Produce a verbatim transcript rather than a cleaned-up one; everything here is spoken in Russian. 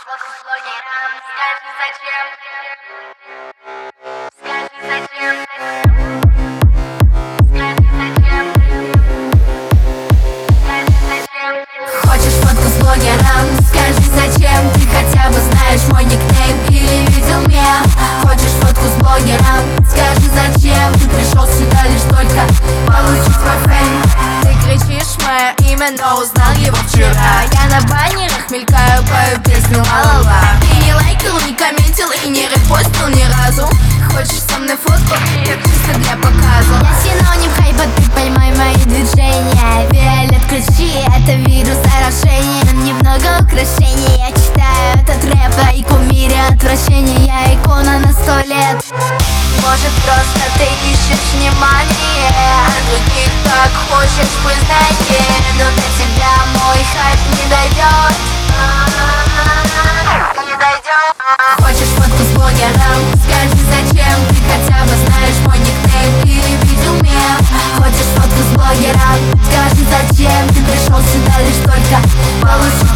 фотку с блогером, скажи зачем? Скажи зачем? Скажи зачем? Скажи зачем? Хочешь фотку с блогером? Скажи зачем? Ты хотя бы знаешь мой никнейм или видел мем? Хочешь фотку с блогером? Скажи зачем? Ты пришел сюда лишь только получить свой фейм. Ты кричишь мое имя, но узнал его вчера. Я на баннерах мелькаю, пою песню ла-ла-ла. Ты не лайкал, не комментил и не репостил ни разу. Хочешь со мной фотку? Это чисто для показа. Я синоним хайпа, ты поймай мои движения. Виолет, ключи, это вирус заражения. Немного украшений, я читаю этот рэп. А и кумире отвращения, я икона на сто лет. Может, просто ты ищешь внимание, а других так хочешь признания. Но до тебя мой хайп не дойдет. Не дойдет. Хочешь фотку с блогером? Скажи зачем? Ты хотя бы знаешь мой никнейм или видел мем? Хочешь фотку с блогером? Скажи зачем? Ты пришел сюда лишь только получить